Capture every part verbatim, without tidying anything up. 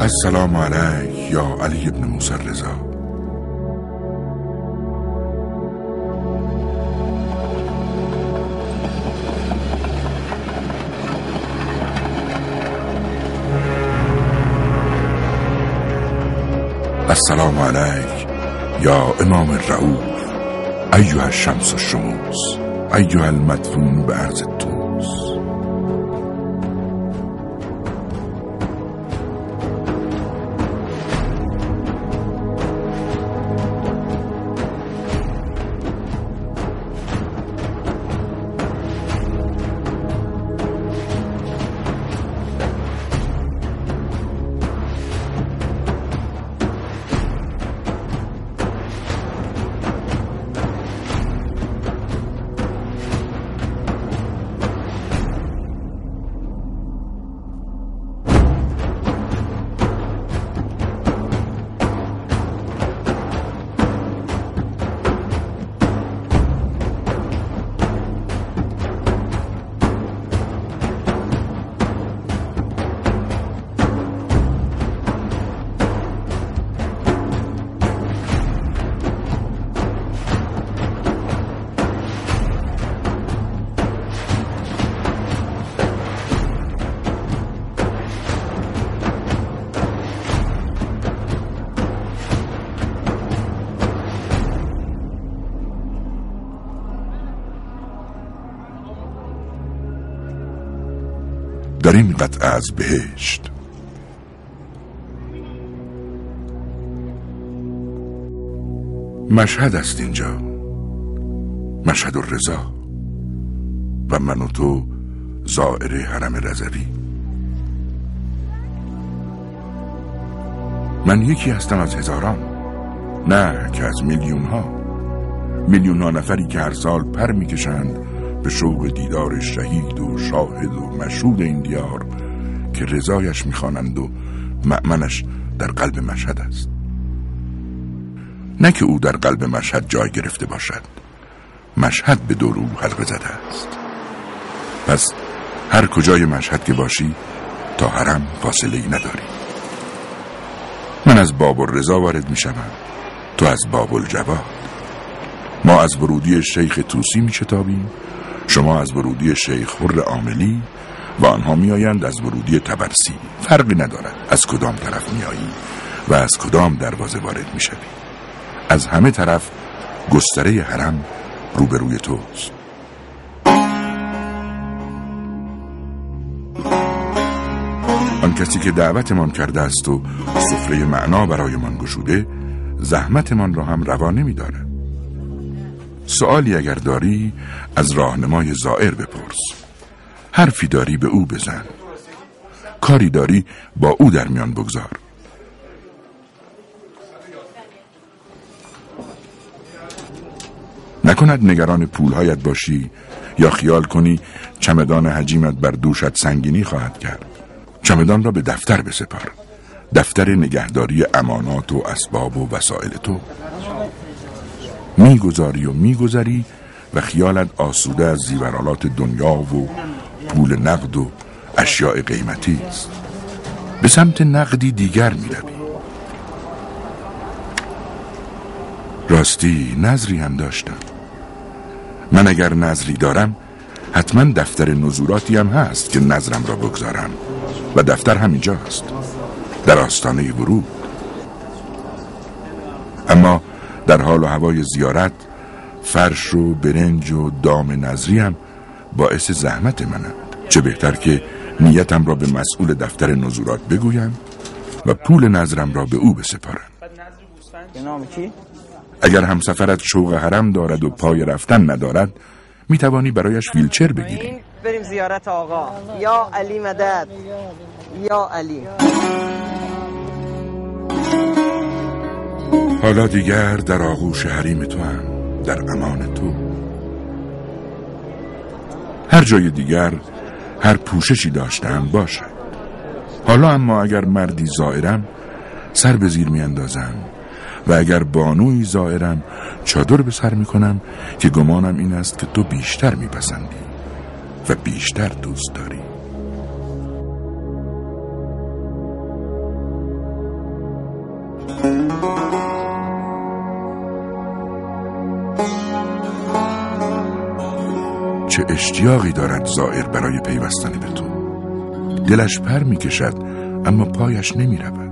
السلام علیک یا علی ابن موسی رضا. السلام علیک یا امام الرؤوف، ایها الشمس الشموس، ایها المدفون به ارض توس. در این قطعه از بهشت مشهد است اینجا، مشهد الرضا، و من و تو زائر حرم رضوی. من یکی هستم از هزاران، نه که از میلیون ها میلیون ها نفری که هر سال پر میکشند به شوق دیدار شهید و شاهد و مشهود این دیار که رضایش میخوانند و مأمنش در قلب مشهد است. نه که او در قلب مشهد جای گرفته باشد، مشهد به دور او حلقه زده است. پس هر کجای مشهد که باشی تا حرم فاصله ای نداری. من از باب الرضا وارد میشم، تو از باب الجواد. ما از ورودی شیخ طوسی میشتابیم، شما از ورودی شیخ حر عاملی، و آنها میآیند از ورودی طبرسی. فرقی ندارد از کدام طرف میآیی و از کدام دروازه وارد میشوی. از همه طرف گستره حرم روبروی توست. آن کسی که دعوتمان کرده است و سفره معنا برایمان گشوده، زحمتمان را هم روا نمی‌دارد. سوالی اگر داری از راهنمای زائر بپرس، حرفی داری به او بزن، کاری داری با او در میان بگذار. نکند نگران پولهایت باشی یا خیال کنی چمدان حجیمت بر دوشت سنگینی خواهد کرد. چمدان را به دفتر بسپار، دفتر نگهداری امانات و اسباب و وسایل تو. میگذاری و میگذری و خیالت آسوده از زیورالات دنیا و پول نقد و اشیاء قیمتی است. به سمت نقدی دیگر میروی. راستی نظری هم داشتم. من اگر نظری دارم حتما دفتر نزوراتی هم هست که نظرم را بگذارم، و دفتر همینجاست، در آستانه ورود. اما در حال و هوای زیارت فرش و برنج و دام نظری هم باعث زحمت منم. چه بهتر که نیتم را به مسئول دفتر نزورات بگویم و پول نظرم را به او بسپارم. اگر همسفرت شوق حرم دارد و پای رفتن ندارد، میتوانی برایش ویلچر بگیری. بریم زیارت آقا. یا علی مدد، یا علی. حالا دیگر در آغوش حریم تو هم، در امان تو. هر جای دیگر هر پوششی داشتم باشد. حالا اما اگر مردی زائرم سر به زیر می اندازم و اگر بانوی زائرم چادر به سر می کنم که گمانم این است که تو بیشتر می پسندی و بیشتر دوست داری. چه اشتیاقی دارد زائر برای پیوستن به تو. دلش پر می کشد اما پایش نمی رود.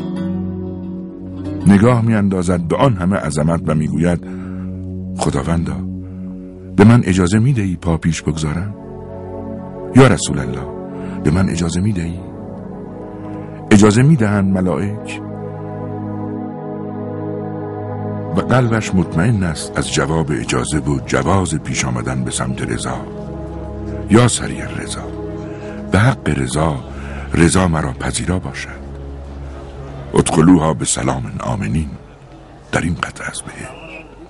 نگاه می اندازد به آن همه عظمت و می گوید خداوندا به من اجازه می دهی پا پیش بگذارم؟ یا رسول الله به من اجازه می دهی؟ اجازه می دهند ملائک؟ و قلبش مطمئن است از جواب اجازه و جواز پیش آمدن به سمت رضا. یا سریع رضا، به حق رضا، رضا مرا پذیرا باشد. ادخلوها به سلام آمنین، در این قطعه از بهشت.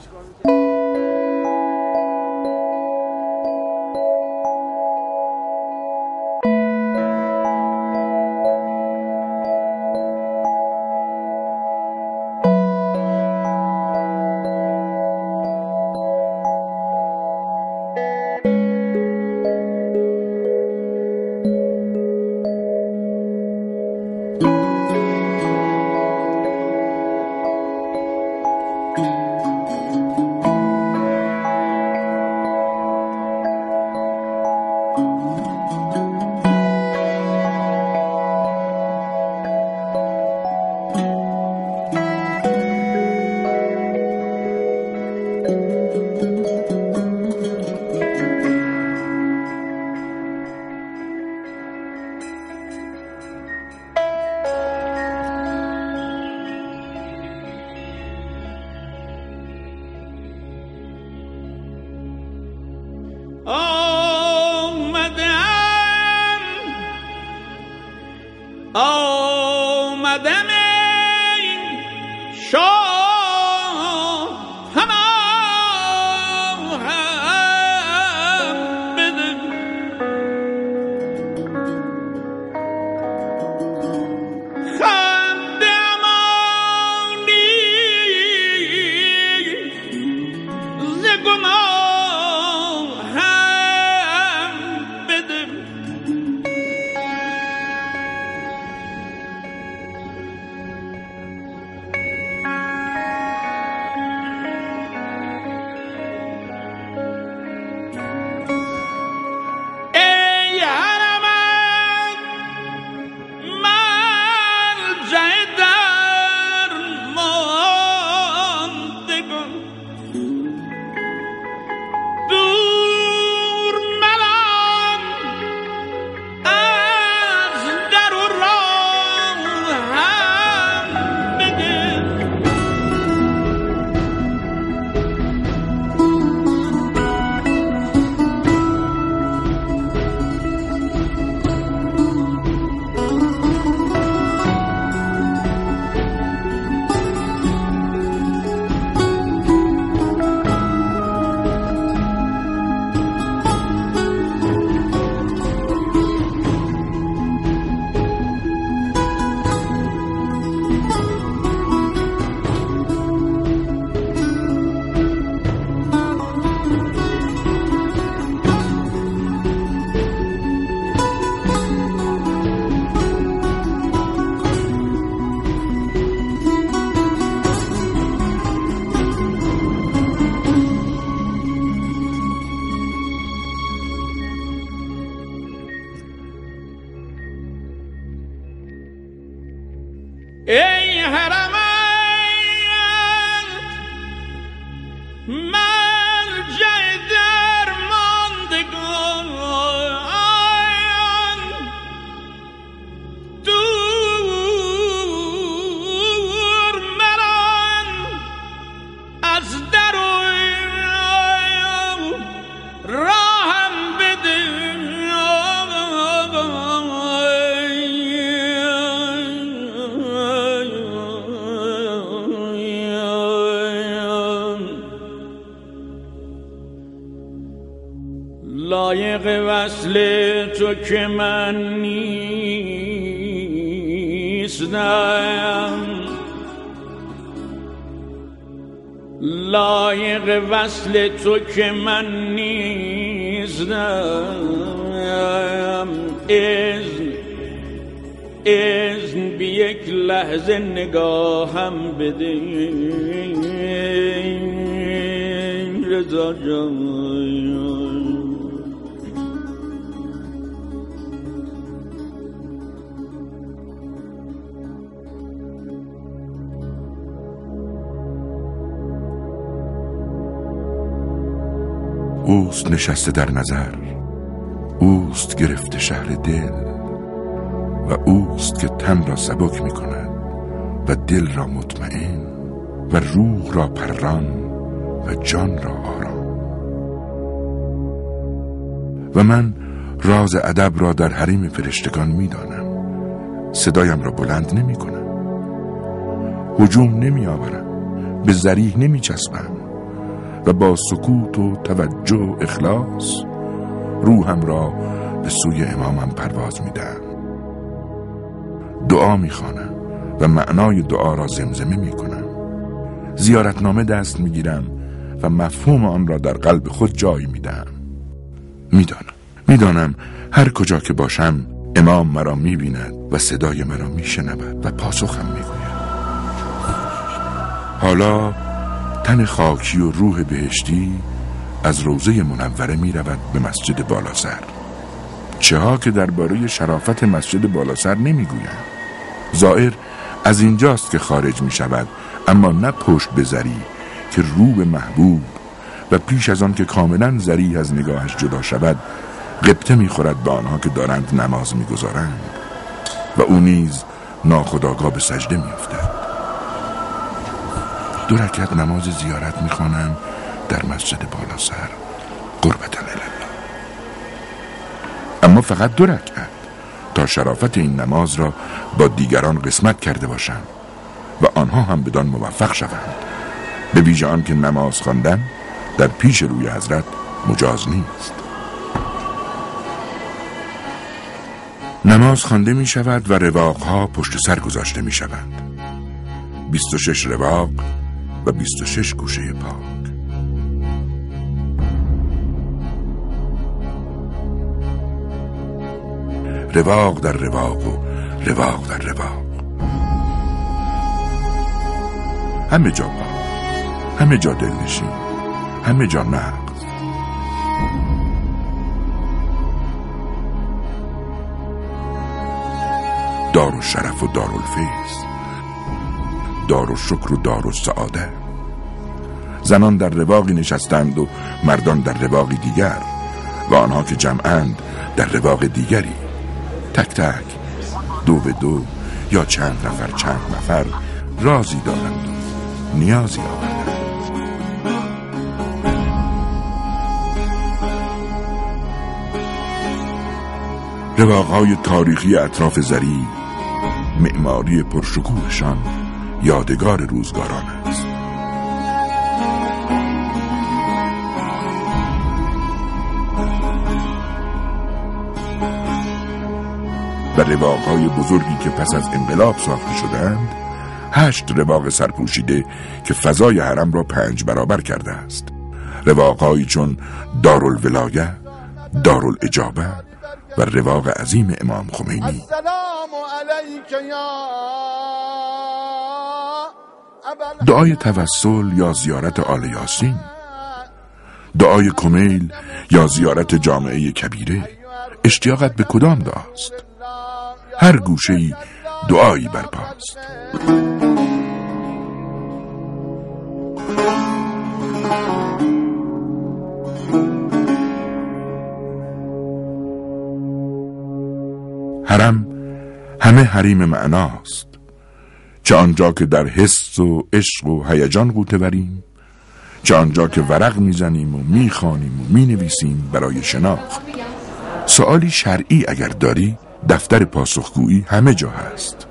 آمدم این شاه همه هم بده خنده امانی ز گناه هم بده ای حرمت مرجع درماندگان دور مران از در و راهم بده لایق وصل تو که من نیستم، لایق وصل تو که من نیستم. اذن اذن بی یک لحظه نگاهم بده رضا جان. اوست نشسته در نظر، اوست گرفته شهر دل و اوست که تن را سبک می کند و دل را مطمئن و روح را پران و جان را آرام. و من راز ادب را در حریم فرشتگان می دانم. صدایم را بلند نمی کنم، هجوم نمی آورم، به ذریح نمی چسبم و با سکوت و توجه و اخلاص روحم را به سوی امامم پرواز می دهم. دعا می خوانم و معنای دعا را زمزمه می کنم. زیارتنامه دست می گیرم و مفهوم آن را در قلب خود جای می دهم. می دانم می دانم هر کجا که باشم امام مرا می بیند و صدای مرا می شنود و پاسخم می گوید. حالا تن خاکی و روح بهشتی از روضه منوره می رود به مسجد بالاسر. چه ها که درباره شرافت مسجد بالاسر نمی گویم. زائر از اینجاست که خارج می شود، اما نه پشت به ذریح که رو به محبوب و پیش از آن که کاملا ذریح از نگاهش جدا شود غبطه می خورد به آنها که دارند نماز می گذارند و او نیز ناخودآگاه به سجده می افتد. دو رکعت نماز زیارت می خوانم در مسجد بالاسر قربتاً الله، اما فقط دو رکعت تا شرافت این نماز را با دیگران قسمت کرده باشم و آنها هم بدان موفق شوند، به ویژه آن که نماز خواندن در پیش روی حضرت مجاز نیست. نماز خوانده می شود و رواقها پشت سر گذاشته می شوند. بیست و شش رواق و بیست و شش گوشه پاک. رواق در رواق و رواق در رواق، همه جا پاک، همه جا دلنشین، همه جا نقض. دار و شرف و دار الفیض، دار و شکر و دار و سعاده. زنان در رواقی نشستند و مردان در رواقی دیگر و آنها که جمعند در رواق دیگری، تک تک، دو به دو یا چند نفر چند نفر رازی دارند و نیازی آوردند. رواقهای تاریخی اطراف ذریح، معماری پرشکوهشان یادگار روزگاران است. و رواقهای بزرگی که پس از انقلاب ساخته شدند، هشت رواق سرپوشیده که فضای حرم را پنج برابر کرده است. رواقهایی چون دارالولایه، دارالاجابه و رواق عظیم امام خمینی. السلام علیک یا دعای توسل یا زیارت آل یاسین، دعای کمیل یا زیارت جامعه کبیره، اشتیاقت به کدام دعاست؟ هر گوشه‌ای دعایی برپاست. حرم همه حریم معناست، چه آنجا که در حس و عشق و هیجان غوطه بریم، چه آنجا که ورق میزنیم و میخوانیم و مینویسیم برای شناخت. سوالی شرعی اگر داری، دفتر پاسخگویی همه جا هست.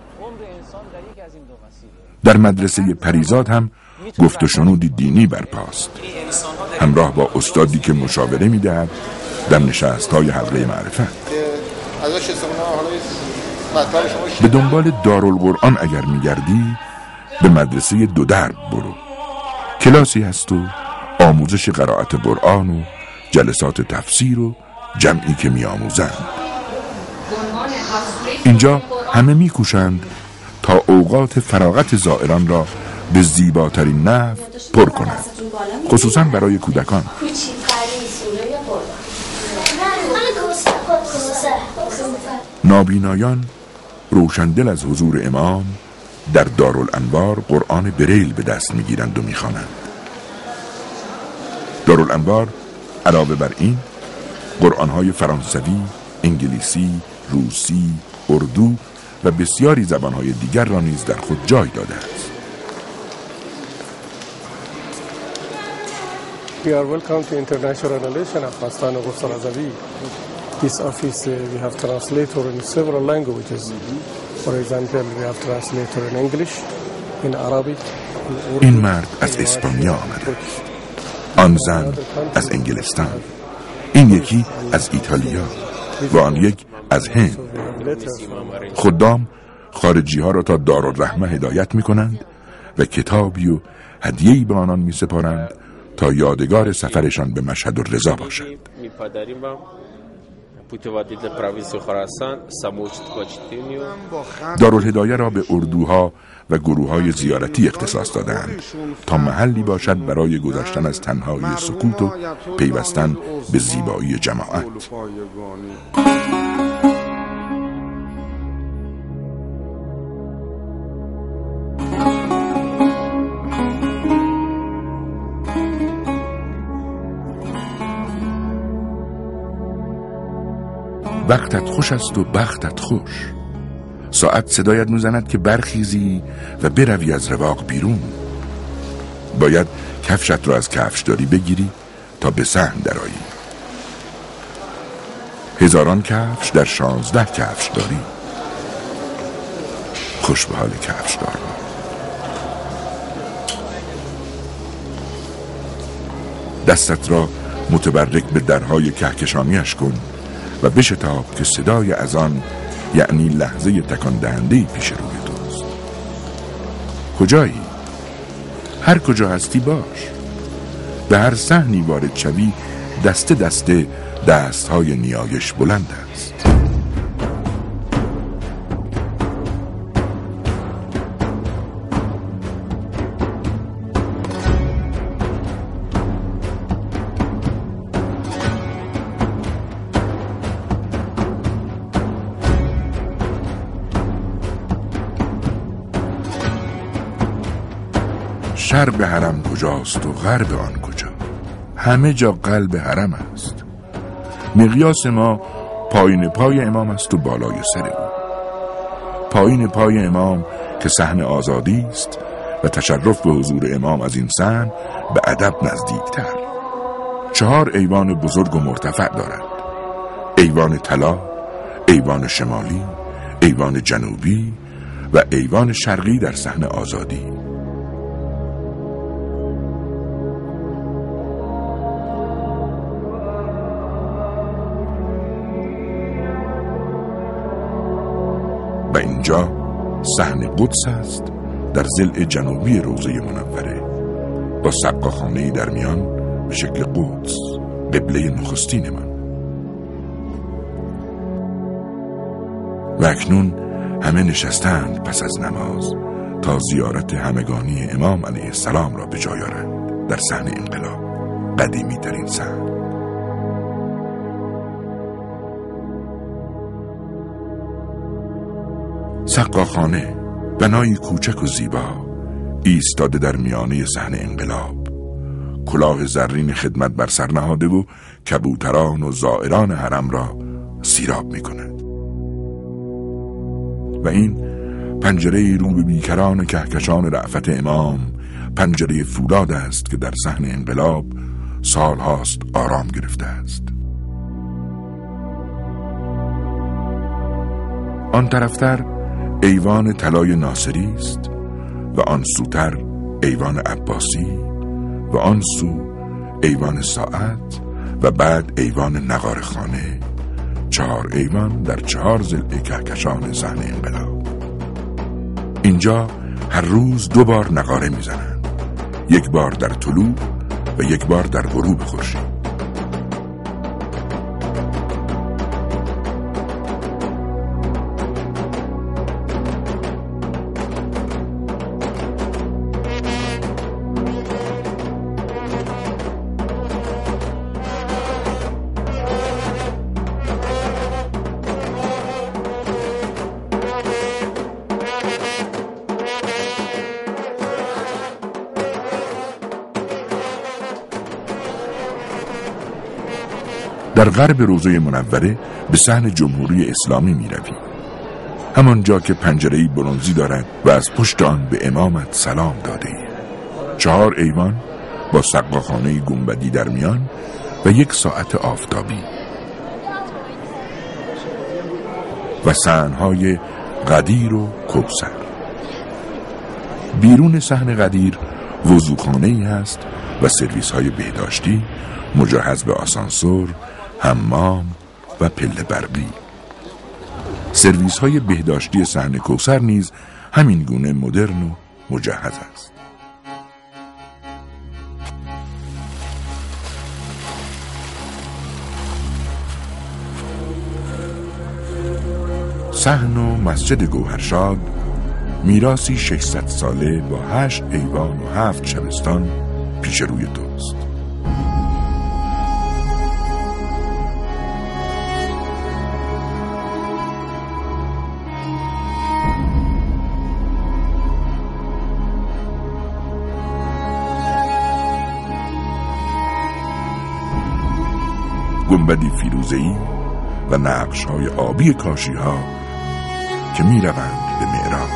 در مدرسه پریزاد هم گفت و شنودی دینی برپاست، همراه با استادی که مشاوره میدهد در نشست‌های حلقه معرفت. به دنبال دارالقرآن اگر میگردی، به مدرسه دو درب برو. کلاسی هست و آموزش قرائت قرآن و جلسات تفسیر و جمعی که میآموزند. اینجا همه میکوشند تا اوقات فراغت زائران را به زیباترین نحو پر کنند، خصوصا برای کودکان. نابینایان روشندل از حضور امام در دارالانوار قرآن بریل به دست میگیرند و میخوانند. دارالانوار علاوه بر این قرآن‌های فرانسوی، انگلیسی، روسی، اردو و بسیاری زبان‌های دیگر را نیز در خود جای داده است. We are welcome to international relation of Afghanistan and Ghusl Azavi. This office uh, we have translator in several languages. For example, we have translator in English, in Arabic. این مرد از اسپانیا آمده، آن زن از انگلستان، این یکی از ایتالیا و آن یک از هند. خدام خارجی ها را تا دارالرحمه هدایت می کنند و کتابی و هدیه‌ای به آنان می سپارند تا یادگار سفرشان به مشهد الرضا باشد. دارالهدایه را به اردوها و گروه‌های زیارتی اختصاص دادند تا محلی باشد برای گذشتن از تنهایی سکوت و پیوستن به زیبایی جماعت. وقتت خوش است و بختت خوش. ساعت صدایت میزند که برخیزی و بروی از رواق بیرون. باید کفشت را از کفشداری بگیری تا به صحن درآیی. هزاران کفش در شانزده کفش داری. خوش به حال کفش دار. دستت را متبرک به درهای کهکشانیش کن و بشتاب که صدای اذان یعنی لحظه تکان دهنده‌ای پیش روی توست. کجایی؟ هر کجا هستی باش. به هر صحنی وارد شوی دسته دسته دستهای نیایش بلند است. شرق حرم کجاست و غرب آن کجا؟ همه جا قلب حرم است. مقیاس ما پایین پای امام است و بالای سر او. پایین پای امام که صحن آزادی است و تشرف به حضور امام از این صحن به ادب نزدیکتر. چهار ایوان بزرگ و مرتفع دارد: ایوان طلا، ایوان شمالی، ایوان جنوبی و ایوان شرقی در صحن آزادی. و اینجا صحن قدس است در ضلع جنوبی روضه منوره با سقاخانه‌ای در میان به شکل قدس، قبله نخستین من. و اکنون همه نشستند پس از نماز تا زیارت همگانی امام علیه السلام را به جای آورند در صحن انقلاب، قدیمی ترین صحن. سقاخانه، بنایی کوچک و زیبا، ایستاده در میانه صحن انقلاب، کلاه زرین خدمت بر سر نهاده و کبوتران و زائران حرم را سیراب می کند. و این پنجره رو به بیکران کهکشان رأفت امام، پنجره فولاد است که در صحن انقلاب سال هاست آرام گرفته است. آن طرفتر ایوان طلای ناصری است و آن سوتر ایوان عباسی و آن سو ایوان ساعت و بعد ایوان نقارخانه. چهار ایوان در چهار ضلع کهکشان صحن انقلاب. اینجا هر روز دو بار نقاره میزنند، یک بار در طلوع و یک بار در غروب خورشید. در غرب روضه منوره به صحن جمهوری اسلامی می روی. همانجا که پنجره‌ای برنزی دارد و از پشت آن به امامت سلام داده ای. چهار ایوان با سقاخانه گنبدی در میان و یک ساعت آفتابی و صحن‌های غدیر و کوثر. بیرون صحن غدیر وضوخانه‌ای هست و سرویس‌های بهداشتی مجهز به آسانسور، حمام و پله برقی. سرویس‌های بهداشتی صحن کوثر نیز همین گونه مدرن و مجهز است. صحن و مسجد گوهرشاد میراثی ششصد ساله با هشت ایوان و هفت شبستان پیش روی توست. گنبدی فیروزه‌ای و نقش‌های آبی کاشی‌ها که می‌روند به معراج.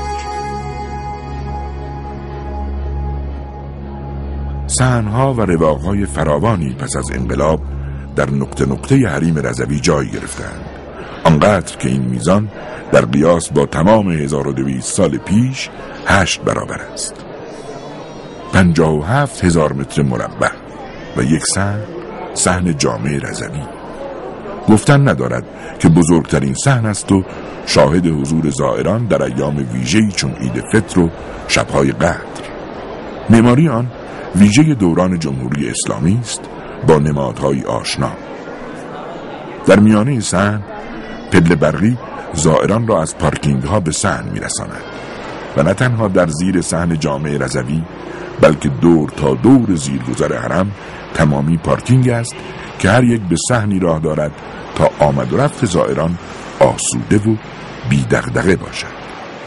صحن‌ها و رواق‌های فراوانی پس از انقلاب در نقطه نقطه حریم رضوی جای گرفتند، آنقدر که این میزان در قیاس با تمام هزار و دویست سال پیش هشت برابر است. پنجاه و هفت هزار متر مربع و یک صحن، صحن جامع رضوی. گفتن ندارد که بزرگترین صحن است و شاهد حضور زائران در ایام ویژه‌ای چون عید فطر و شب‌های قدر. معماری آن ویژه دوران جمهوری اسلامی است با نمادهای آشنا. در میانه صحن پله برقی زائران را از پارکینگ ها به صحن میرساند و نه تنها در زیر صحن جامع رضوی بلکه دور تا دور زیرگذر حرم تمامی پارکینگ است که هر یک به صحنی راه دارد تا آمد و رفت زائران آسوده و بی دغدغه باشد.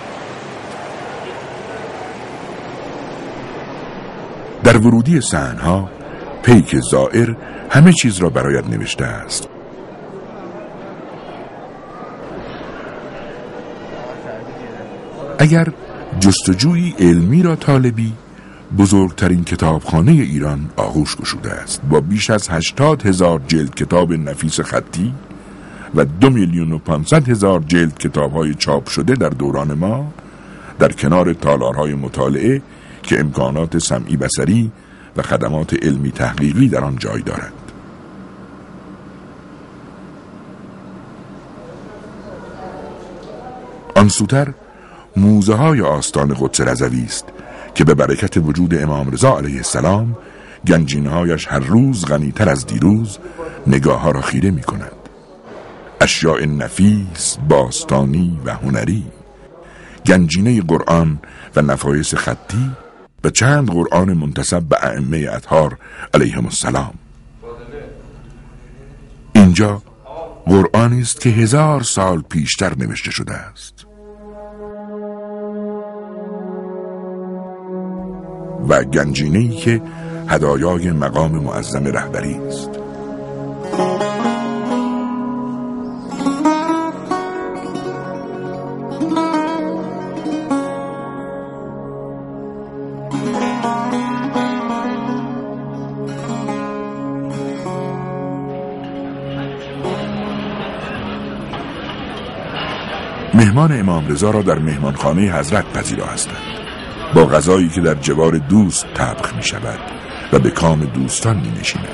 در ورودی صحن‌ها پیک زائر همه چیز را برایت نوشته است. اگر جستجوی علمی را طالبی، بزرگترین کتابخانه ایران آغوش گشوده است با بیش از هشتاد هزار جلد کتاب نفیس خطی و دو میلیون و پانصد هزار جلد کتاب‌های چاپ شده در دوران ما، در کنار تالارهای مطالعه که امکانات سمعی بصری و خدمات علمی تحقیقی در آن جای دارد. آن سوتر موزه های آستان قدس رضوی است که به برکت وجود امام رضا علیه السلام گنجینه‌هایش هر روز غنی‌تر از دیروز نگاه ها را خیره می کند. اشیاء نفیس، باستانی و هنری، گنجینه قرآن و نفایس خطی و چند قرآن منتسب به ائمه اطهار علیهم السلام. اینجا قرآنی است که هزار سال پیشتر نوشته شده است و گنجینه‌ای که هدایای مقام معظم رهبری است. مهمان امام رضا را در مهمانخانه حضرت پذیرا هستند با غذایی که در جوار دوست طبخ می شود و به کام دوستان می نشیند.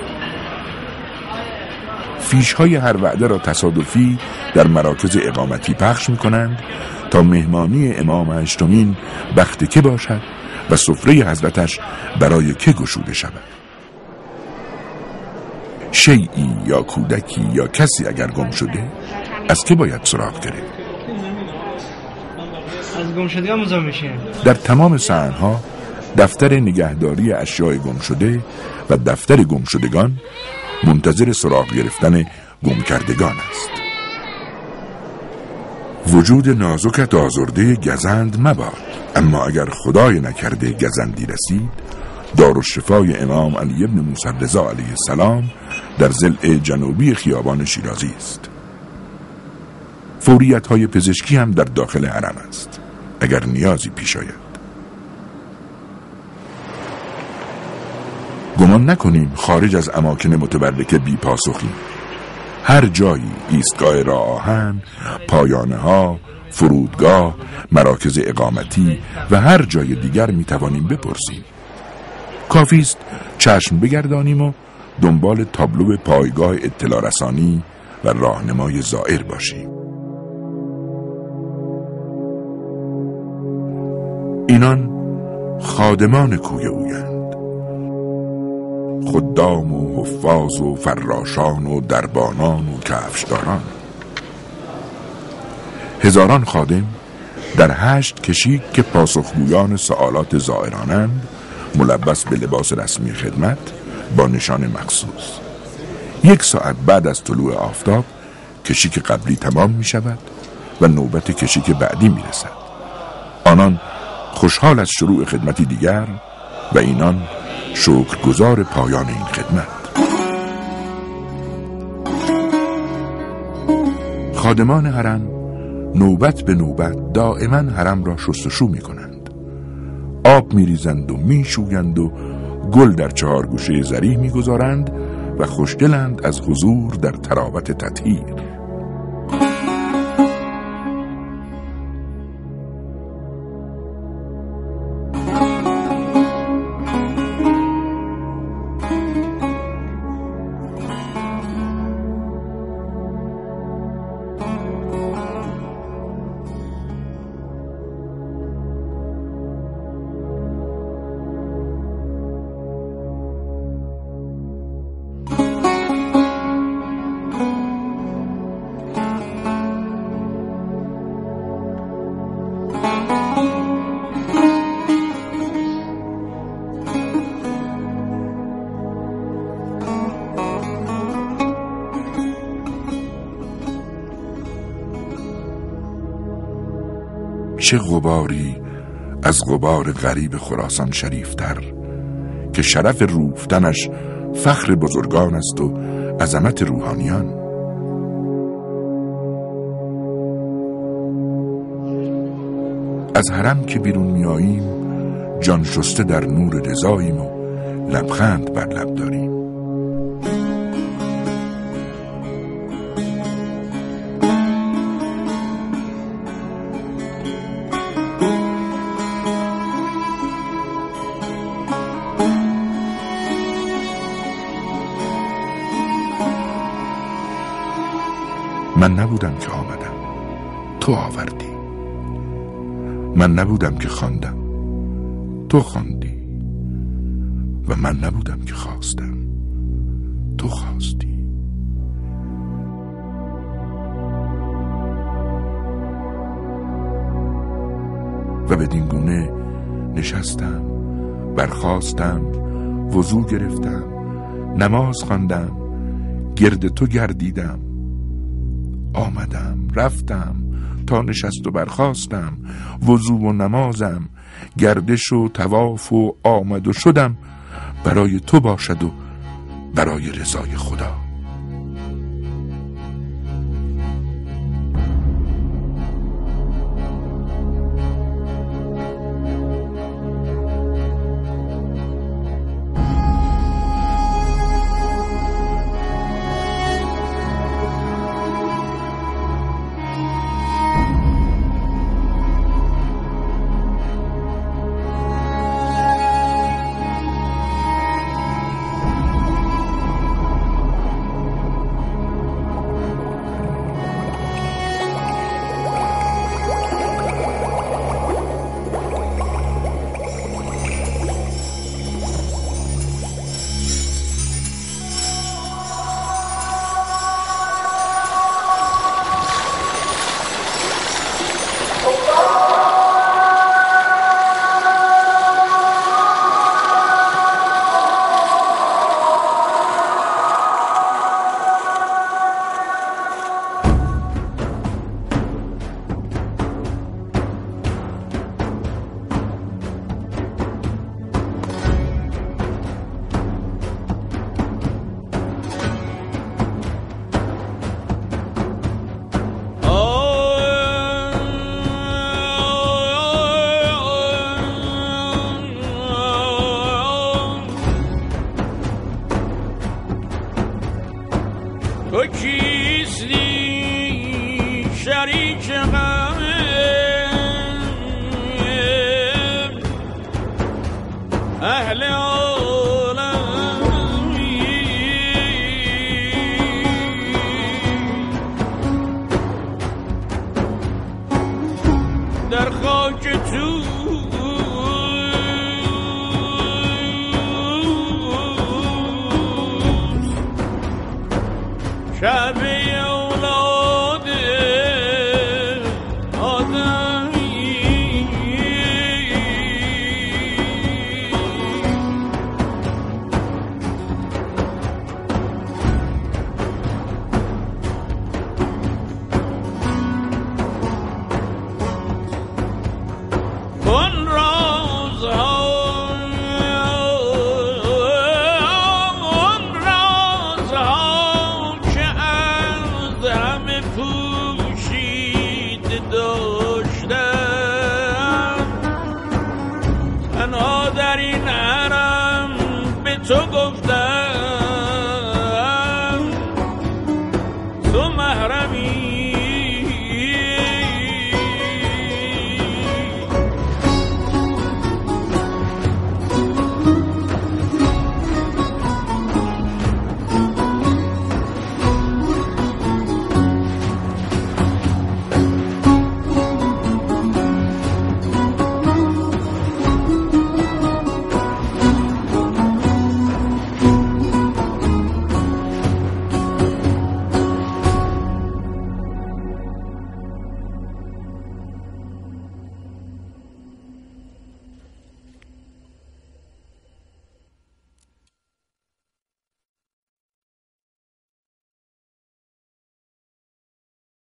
فیش های هر وعده را تصادفی در مراکز اقامتی پخش می کنند تا مهمانی امام هشتمین بخت که باشد و سفره حضرتش برای که گشوده شود. شیئی یا کودکی یا کسی اگر گم شده از که باید سراغ گرفت؟ از گمشدگان مزاحم میشه. در تمام صحن‌ها دفتر نگهداری اشیاء گمشده و دفتر گمشدگان منتظر سراغ گرفتن گمکردگان است. وجود نازکت آزرده گزند مباد، اما اگر خدای نکرده گزندی رسید، دارالشفای امام علی ابن موسی رضا علیه السلام در ضلع جنوبی خیابان شیرازی است. فوریت‌های پزشکی هم در داخل حرم است اگر نیازی پیش آید. گمان نکنیم خارج از اماکن متبرک بی پاسخیم. هر جایی ایستگاه راه آهن، پایانه ها، فرودگاه، مراکز اقامتی و هر جای دیگر می توانیم بپرسیم. کافی است چشم بگردانیم و دنبال تابلو پایگاه اطلاع رسانی و راهنمای زائر باشیم. اینان خادمان کوی اویند، خدام و حفاظ و فراشان و دربانان و کفشداران. هزاران خادم در هشت کشیک که پاسخگویان سوالات زائرانند، ملبس به لباس رسمی خدمت با نشان مخصوص. یک ساعت بعد از طلوع آفتاب کشیک قبلی تمام می شود و نوبت کشیک بعدی می رسد. آنان خوشحال از شروع خدمتی دیگر و اینان شکرگزار پایان این خدمت. خادمان حرم نوبت به نوبت دائما حرم را شستشو می کنند. آب می ریزند و می شویند و گل در چهار گوشه زریح می گذارند و خوشدلند از حضور در تراوت تطهیر. چه غباری از غبار غریب خراسان شریفتر که شرف روفتنش فخر بزرگان است و عظمت روحانیان. از حرم که بیرون می آییم جان شسته در نور رضاییم و لبخند بر لب داریم. من نبودم که آمدم، تو آوردی. من نبودم که خواندم، تو خواندی. و من نبودم که خواستم، تو خواستی. و بدین گونه نشستم، برخاستم، وضو گرفتم، نماز خواندم، گرد تو گردیدم، آمدم رفتم تا نشست و برخاستم، وضو و نمازم، گردش و طواف و آمد و شدم، برای تو باشد و برای رضای خدا. اهل